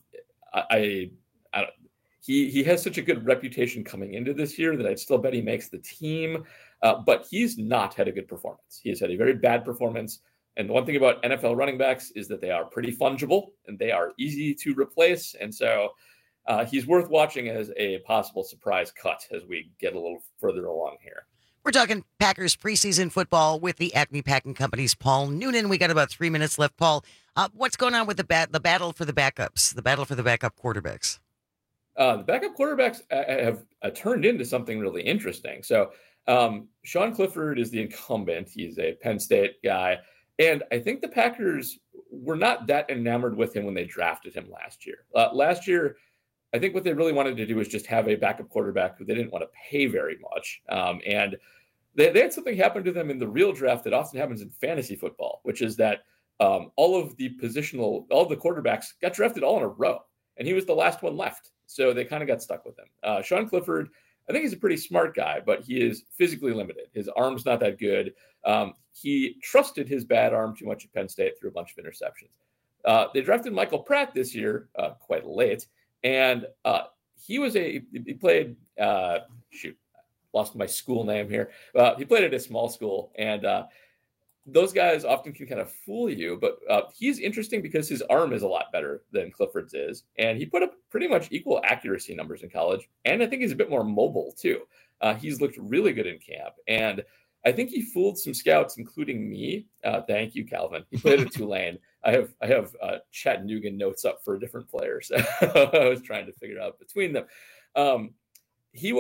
he has such a good reputation coming into this year that I'd still bet he makes the team. But he's not had a good performance. He has had a very bad performance. And the one thing about NFL running backs is that they are pretty fungible and they are easy to replace. And so he's worth watching as a possible surprise cut as we get a little further along here. We're talking Packers preseason football with the Acme Packing Company's Paul Noonan. We got about 3 minutes left. Paul, what's going on with the battle for the backups, the battle for the backup quarterbacks? The backup quarterbacks have turned into something really interesting. So Sean Clifford is the incumbent. He's a Penn State guy. And I think the Packers were not that enamored with him when they drafted him last year. Last year, I think what they really wanted to do was just have a backup quarterback who they didn't want to pay very much. And they had something happen to them in the real draft that often happens in fantasy football, which is that all of the quarterbacks got drafted all in a row. And he was the last one left. So they kind of got stuck with him. Sean Clifford, I think he's a pretty smart guy, but he is physically limited. His arm's not that good. He trusted his bad arm too much at Penn State through a bunch of interceptions. They drafted Michael Pratt this year, quite late. And he played, lost my school name here. He played at a small school, and those guys often can kind of fool you, but he's interesting because his arm is a lot better than Clifford's is. And he put up pretty much equal accuracy numbers in college. And I think he's a bit more mobile too. He's looked really good in camp. And I think he fooled some scouts, including me. Thank you, Calvin. He played at Tulane. I have Chattanooga notes up for different players. I was trying to figure out between them. He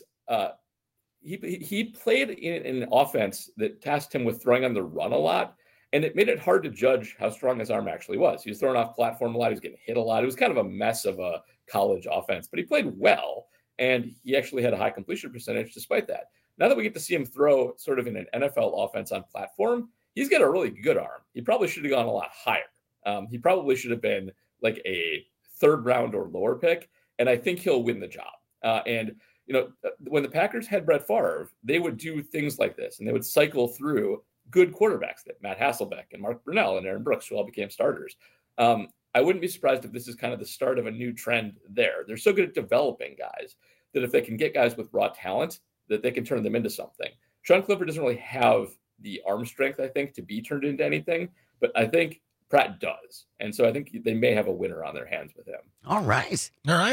played in an offense that tasked him with throwing on the run a lot, and it made it hard to judge how strong his arm actually was. He was throwing off platform a lot. He was getting hit a lot. It was kind of a mess of a college offense, but he played well, and he actually had a high completion percentage despite that. Now that we get to see him throw sort of in an NFL offense on platform, he's got a really good arm. He probably should have gone a lot higher. He probably should have been like a third round or lower pick, and I think he'll win the job. And when the Packers had Brett Favre, they would do things like this, and they would cycle through good quarterbacks, that Matt Hasselbeck and Mark Brunell and Aaron Brooks, who all became starters. I wouldn't be surprised if this is kind of the start of a new trend there. They're so good at developing guys that if they can get guys with raw talent, that they can turn them into something. Sean Clifford doesn't really have the arm strength, I think, to be turned into anything, but I think Pratt does. And so I think they may have a winner on their hands with him. All right.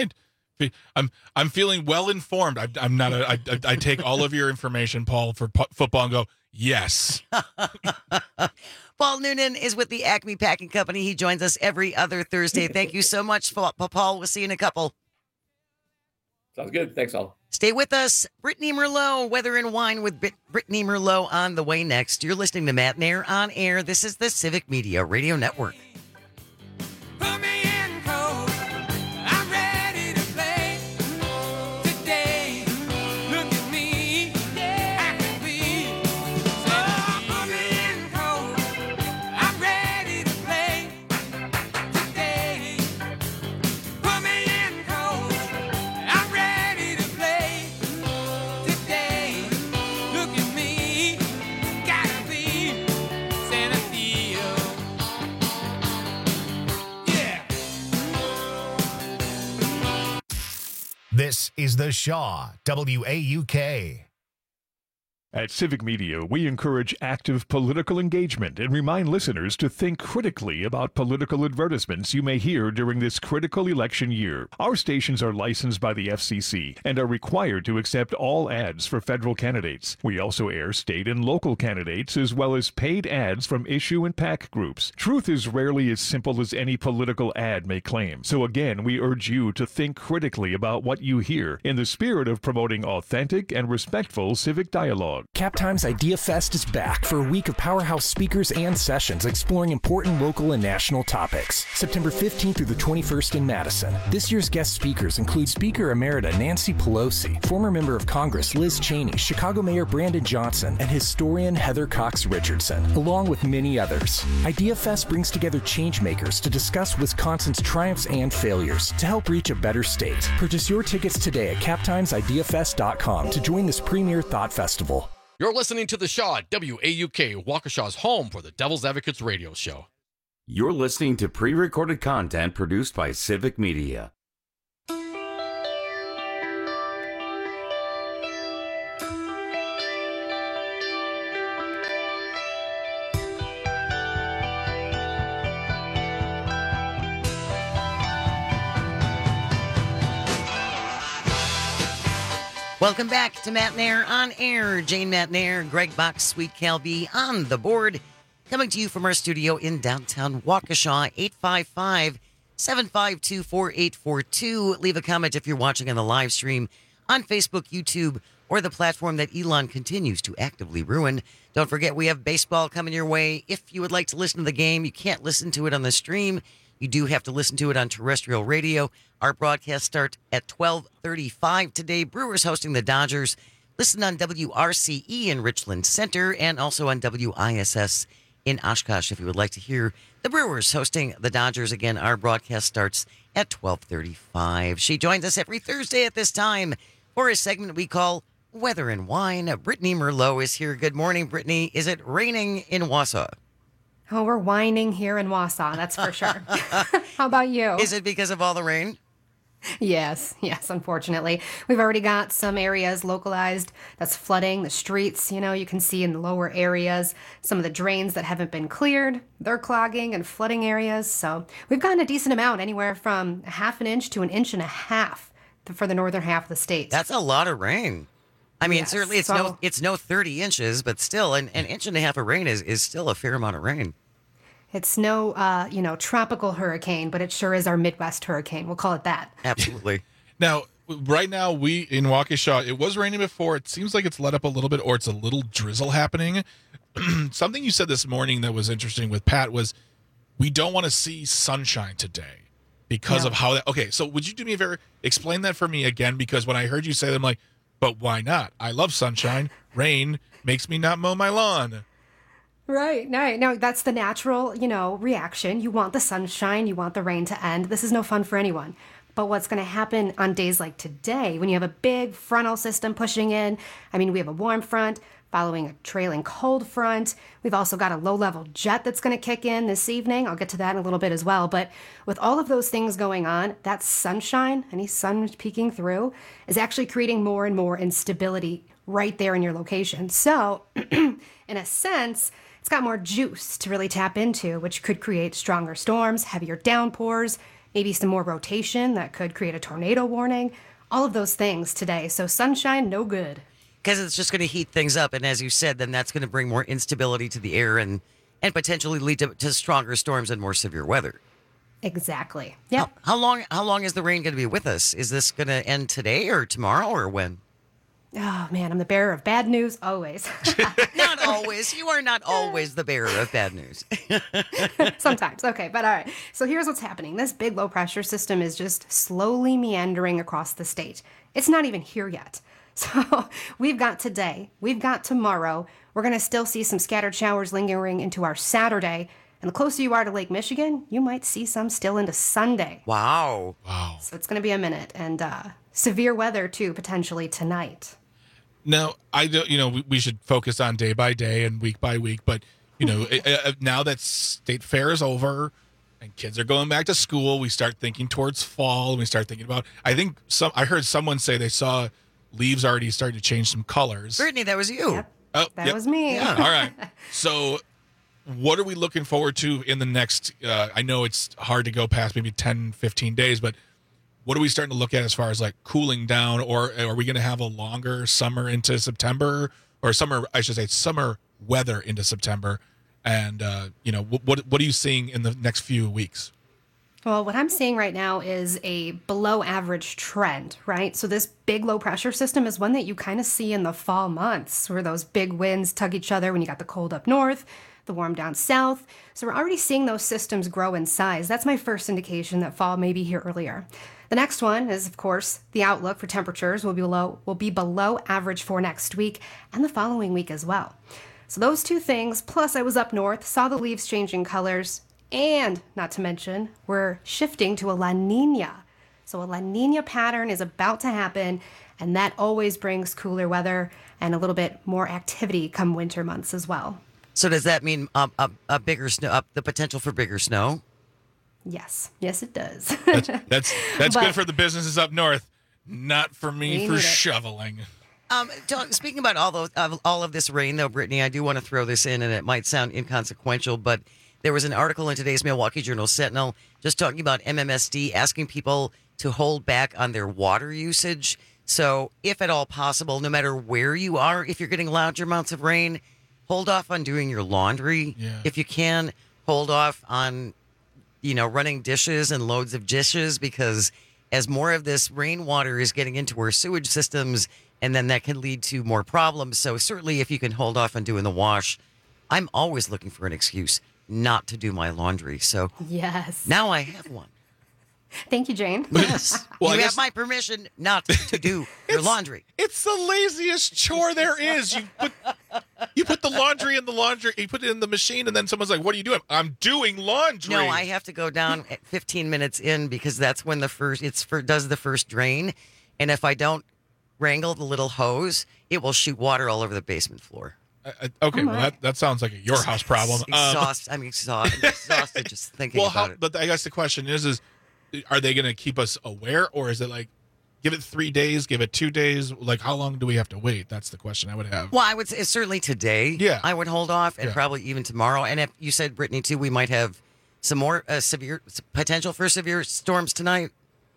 I'm feeling well informed. I'm not. I take all of your information, Paul, for football and go yes. Paul Noonan is with the Acme Packing Company. He joins us every other Thursday. Thank you so much, Paul. We'll see you in a couple. Sounds good. Thanks, all. Stay with us. Brittany Merlot, Weather and Wine with Brittany Merlot on the way next. You're listening to Matt Nair on air. This is the Civic Media Radio Network. This is the Shaw, WAUK. At Civic Media, we encourage active political engagement and remind listeners to think critically about political advertisements you may hear during this critical election year. Our stations are licensed by the FCC and are required to accept all ads for federal candidates. We also air state and local candidates as well as paid ads from issue and PAC groups. Truth is rarely as simple as any political ad may claim. So again, we urge you to think critically about what you hear in the spirit of promoting authentic and respectful civic dialogue. CapTime's Idea Fest is back for a week of powerhouse speakers and sessions exploring important local and national topics. September 15th through the 21st in Madison. This year's guest speakers include Speaker Emerita Nancy Pelosi, former member of Congress Liz Cheney, Chicago Mayor Brandon Johnson, and historian Heather Cox Richardson, along with many others. Idea Fest brings together changemakers to discuss Wisconsin's triumphs and failures to help reach a better state. Purchase your tickets today at captimesideafest.com to join this premier thought festival. You're listening to The Shaw, WAUK, Waukesha's home for the Devil's Advocates radio show. You're listening to pre-recorded content produced by Civic Media. Welcome back to Matt Nair on Air. Jane Matt Nair, Greg Box, Sweet Calby on the board. Coming to you from our studio in downtown Waukesha, 855-752-4842. Leave a comment if you're watching on the live stream on Facebook, YouTube, or the platform that Elon continues to actively ruin. Don't forget, we have baseball coming your way. If you would like to listen to the game, you can't listen to it on the stream. You do have to listen to it on terrestrial radio. Our broadcast starts at 12:35 today. Brewers hosting the Dodgers. Listen on WRCE in Richland Center and also on WISS in Oshkosh if you would like to hear the Brewers hosting the Dodgers. Again, our broadcast starts at 12:35. She joins us every Thursday at this time for a segment we call Weather and Wine. Brittany Merlot is here. Good morning, Brittany. Is it raining in Wausau? Oh, we're whining here in Wausau, that's for sure. How about you? Is it because of all the rain? Yes, unfortunately. We've already got some areas localized that's flooding the streets. You know, you can see in the lower areas some of the drains that haven't been cleared. They're clogging and flooding areas. So we've gotten a decent amount, anywhere from a half an inch to an inch and a half for the northern half of the state. That's a lot of rain. I mean, yes, certainly it's no 30 inches, but still an inch and a half of rain is still a fair amount of rain. It's no, tropical hurricane, but it sure is our Midwest hurricane. We'll call it that. Absolutely. Now, right now, we in Waukesha, it was raining before. It seems like it's let up a little bit, or it's a little drizzle happening. Something you said this morning that was interesting with Pat was we don't want to see sunshine today because of how that. Okay, so would you do me a favor? Explain that for me again, because when I heard you say that, I'm like, but why not? I love sunshine. Rain makes me not mow my lawn. Right. No, that's the natural, reaction. You want the sunshine. You want the rain to end. This is no fun for anyone. But what's going to happen on days like today, when you have a big frontal system pushing in? I mean, we have a warm front following a trailing cold front. We've also got a low-level jet that's going to kick in this evening. I'll get to that in a little bit as well. But with all of those things going on, that sunshine, any sun peeking through, is actually creating more and more instability right there in your location. So, in a sense, it's got more juice to really tap into, which could create stronger storms, heavier downpours, maybe some more rotation that could create a tornado warning. All of those things today. So sunshine, no good. Because it's just going to heat things up. And as you said, then that's going to bring more instability to the air and potentially lead to stronger storms and more severe weather. Exactly. Yep. How long is the rain going to be with us? Is this going to end today or tomorrow or when? Oh, man, I'm the bearer of bad news always. Not always. You are not always the bearer of bad news. Sometimes. Okay, but all right. So here's what's happening. This big low pressure system is just slowly meandering across the state. It's not even here yet. So we've got today, we've got tomorrow. We're going to still see some scattered showers lingering into our Saturday. And the closer you are to Lake Michigan, you might see some still into Sunday. Wow. So it's going to be a minute. And severe weather, too, potentially tonight. Now, we should focus on day by day and week by week, but, now that state fair is over and kids are going back to school, we start thinking towards fall and we start thinking about, I heard someone say they saw leaves already starting to change some colors. Brittany, that was you. Oh, That was me. Yeah. All right. So what are we looking forward to in the next, I know it's hard to go past maybe 10, 15 days, but what are we starting to look at as far as like cooling down, or are we going to have a longer summer into September, or summer weather into September? And, what are you seeing in the next few weeks? Well, what I'm seeing right now is a below average trend, right? So this big low pressure system is one that you kind of see in the fall months where those big winds tug each other when you got the cold up north, the warm down south. So we're already seeing those systems grow in size. That's my first indication that fall may be here earlier. The next one is, of course, the outlook for temperatures will be below average for next week and the following week as well. So those two things, plus I was up north, saw the leaves changing colors, and not to mention, we're shifting to a La Nina. So a La Nina pattern is about to happen, and that always brings cooler weather and a little bit more activity come winter months as well. So does that mean a bigger snow, the potential for bigger snow? Yes, it does. That's good for the businesses up north, not for me for shoveling. Speaking about all of this rain, though, Brittany, I do want to throw this in, and it might sound inconsequential, but there was an article in today's Milwaukee Journal-Sentinel just talking about MMSD asking people to hold back on their water usage. So if at all possible, no matter where you are, if you're getting larger amounts of rain, hold off on doing your laundry. Yeah. If you can, hold off on running dishes and loads of dishes, because as more of this rainwater is getting into our sewage systems, and then that can lead to more problems. So certainly if you can hold off on doing the wash, I'm always looking for an excuse not to do my laundry. So yes, now I have one. Thank you, Jane. Yes. Well, you have my permission not to do your laundry. It's the laziest chore there is. You put the laundry in the laundry, you put it in the machine, and then someone's like, "What are you doing?" I'm doing laundry. No, I have to go down at 15 minutes in, because that's when does the first drain, and if I don't wrangle the little hose, it will shoot water all over the basement floor. Okay, well that sounds like your house problem. I'm exhausted just thinking about it. But I guess the question is are they going to keep us aware, or is it like, give it 3 days, give it 2 days? Like, how long do we have to wait? That's the question I would have. Well, I would say certainly today. Yeah, I would hold off, and probably even tomorrow. And if you said, Brittany, too, we might have some more potential for severe storms tonight.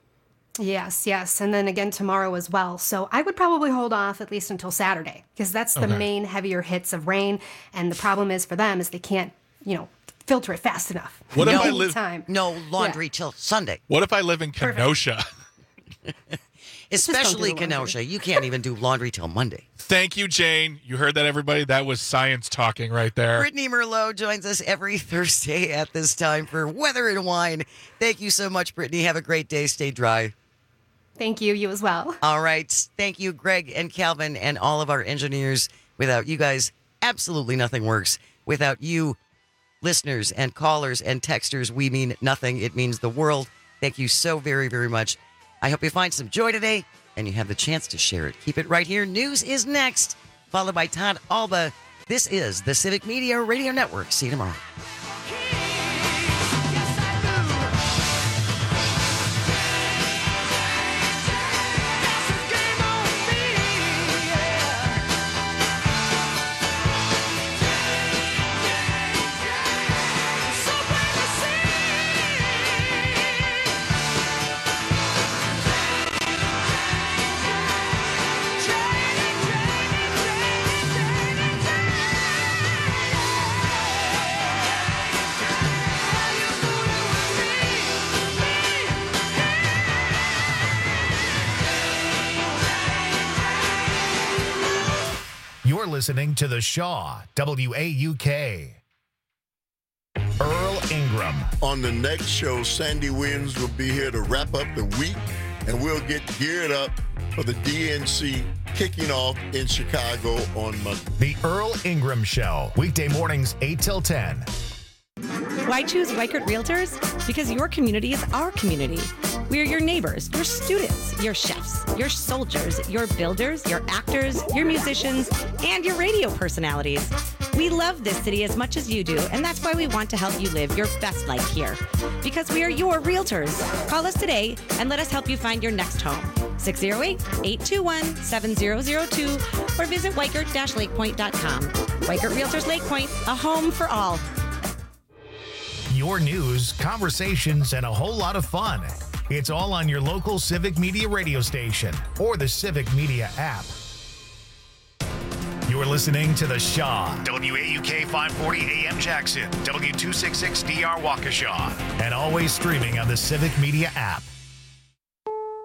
Yes. And then again tomorrow as well. So I would probably hold off at least until Saturday, because that's the main heavier hits of rain. And the problem is for them is they can't, filter it fast enough. What if I live no laundry till Sunday? What if I live in Kenosha? Especially Kenosha. You can't even do laundry till Monday. Thank you, Jane. You heard that, everybody? That was science talking right there. Brittany Merlot joins us every Thursday at this time for Weather and Wine. Thank you so much, Brittany. Have a great day. Stay dry. Thank you. You as well. All right. Thank you, Greg and Calvin and all of our engineers. Without you guys, absolutely nothing works. Without you, listeners and callers and texters, we mean nothing. It means the world. Thank you so very, very much. I hope you find some joy today and you have the chance to share it. Keep it right here. News is next, followed by Todd Alba. This is the Civic Media Radio Network. See you tomorrow. You're listening to The Shaw, WAUK. Earl Ingram. On the next show, Sandy Williams will be here to wrap up the week, and we'll get geared up for the DNC kicking off in Chicago on Monday. The Earl Ingram Show, weekday mornings 8 till 10. Why choose Reichert Realtors? Because your community is our community. We're your neighbors, your students, your chefs, your soldiers, your builders, your actors, your musicians, and your radio personalities. We love this city as much as you do, and that's why we want to help you live your best life here. Because we are your realtors. Call us today and let us help you find your next home. 608-821-7002 or visit Weikert-LakePoint.com. Weikert Realtors Lake Point, a home for all. Your news, conversations, and a whole lot of fun. It's all on your local Civic Media radio station or the Civic Media app. You're listening to The Shaw, WAUK 540 AM Jackson, W266DR Waukesha, and always streaming on the Civic Media app.